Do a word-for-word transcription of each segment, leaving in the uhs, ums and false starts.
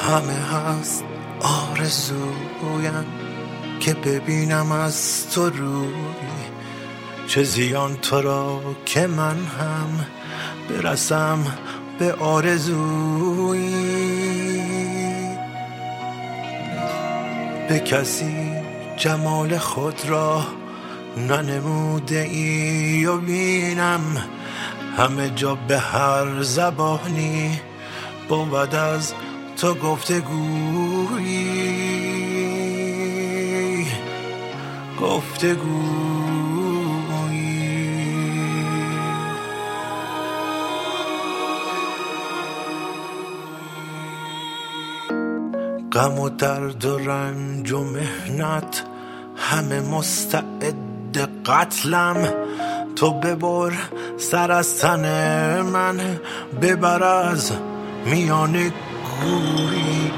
همه هست آرزویم که ببینم از تو روی، چه زیان تو را که من هم برسم به آرزویی. به کسی جمال خود را ننموده ای و بینم همه جا به هر زبانی بود از تو گفتگویی گفتگویی. غم و درد و رنج و محنت همه مستعد قتلم، تو ببر سر از تن من ببر از میان گوری.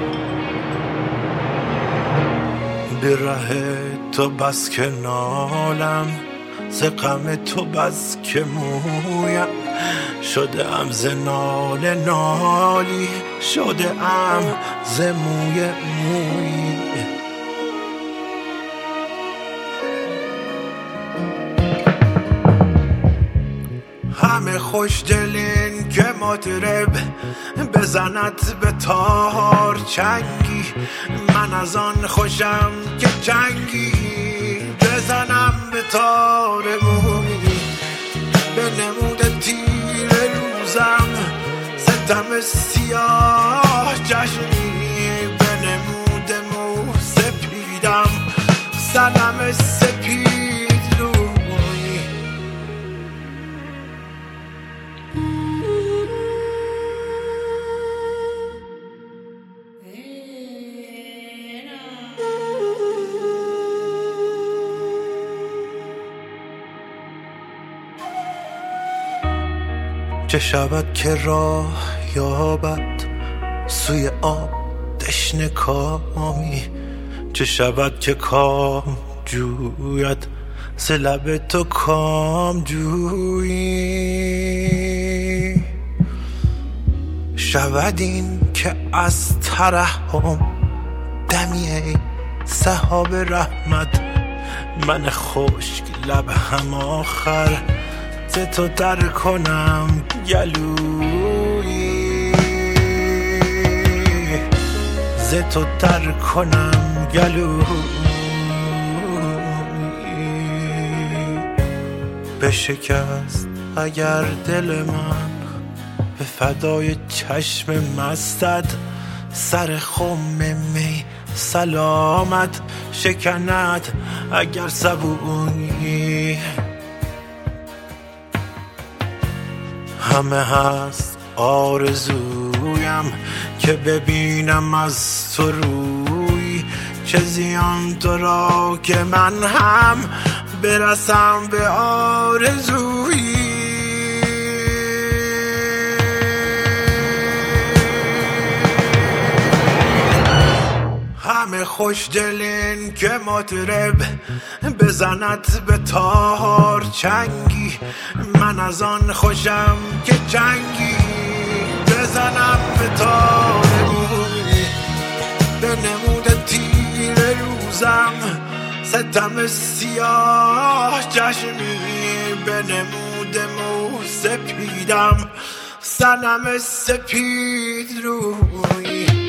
به ره تو بس که نالم ز غم تو بس که مویم، شده ام ز ناله نالی شده ام ز موی مویی. همه خوش دلین که مطرب بزند به تار چنگی، من از آن خوشم که چنگی بزنم به تار مویی. به نمود تیر روزم ستم سیاه چشمی، به نمود مو سپیدم سنم سپید روی. چه شود که راه یابد سوی آب تشنه کامی، چه شود که کام جوید ز لب تو کام جویی. شود این که از ترحم دمی ای سحاب رحمت، من خشک لب هم آخر ز تو تر کنم گلویی، ز تو تر کنم گلویی. بشکست اگر دل من به فدای چشم مستت، سر خم می سلامت شکند اگر صبویی. همه هست آرزویم که ببینم از تو روی، چه زیان تو را که من هم برسم به آرزویی. همه خوش دلین که مطرب بزند به تار چنگی، من از آن خوشم که چنگی بزنم به تار مویی. به نمود تیر روزم ستم سیاه چشمی، به نمود مو سپیدم سنم سپید روی.